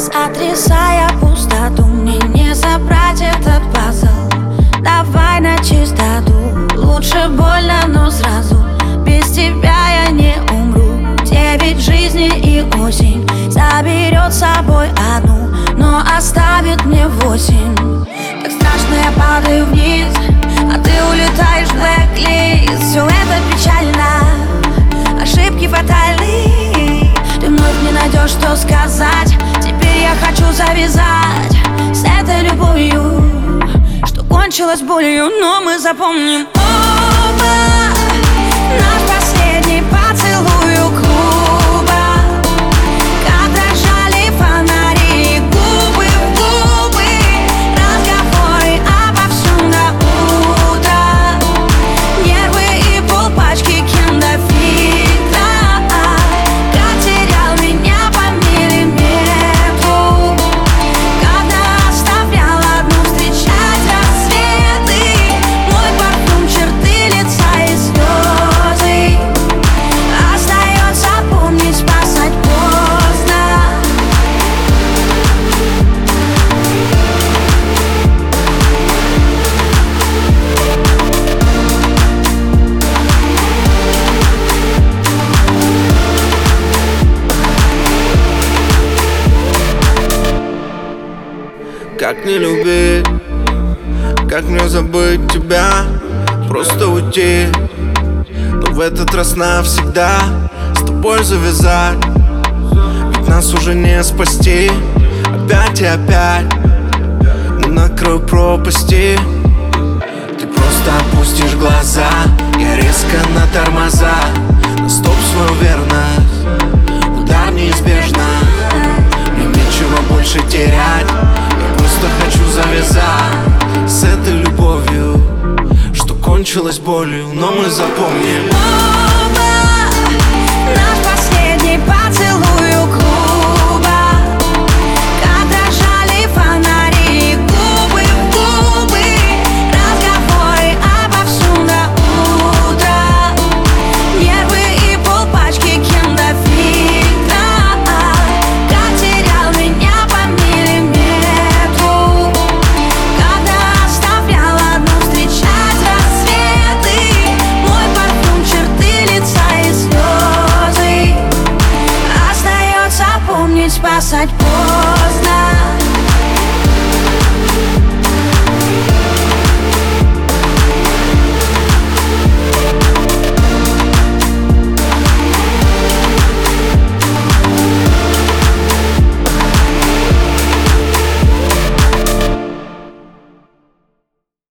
Сотрясая пустоту, мне не собрать этот пазл. Давай на чистоту, лучше больно, но сразу. Без тебя я не умру. 9 жизней и осень заберет с собой одну, но оставит мне 8. Так страшно, я падаю вниз, а ты улетаешь в блэк-лист. Все это печально, ошибки фатальны. Ты вновь не найдешь, что сказать. Теперь я хочу завязать с этой любовью, что кончилось болью, но мы запомним оба наш последний поцелуй у клуба, как дрожали фонари, губы в губы, разговоры обо всем до утра, нервы и полпачки кендафита. Как терял меня по миллиметру, когда оставлял одну встречать рассветы. Мой парфюм, черты лица и слезы остается помнить, спасать поздно. Как не любить, как мне забыть тебя, просто уйти, но в этот раз навсегда с тобой завязать. Ведь нас уже не спасти, опять и опять мы на краю пропасти. Ты просто опустишь глаза, я резко на тормоза, на стоп свою верность, удар неизбежно. Мне нечего больше терять, я просто хочу завязать с этой любовью, что кончилось болью, но мы запомним.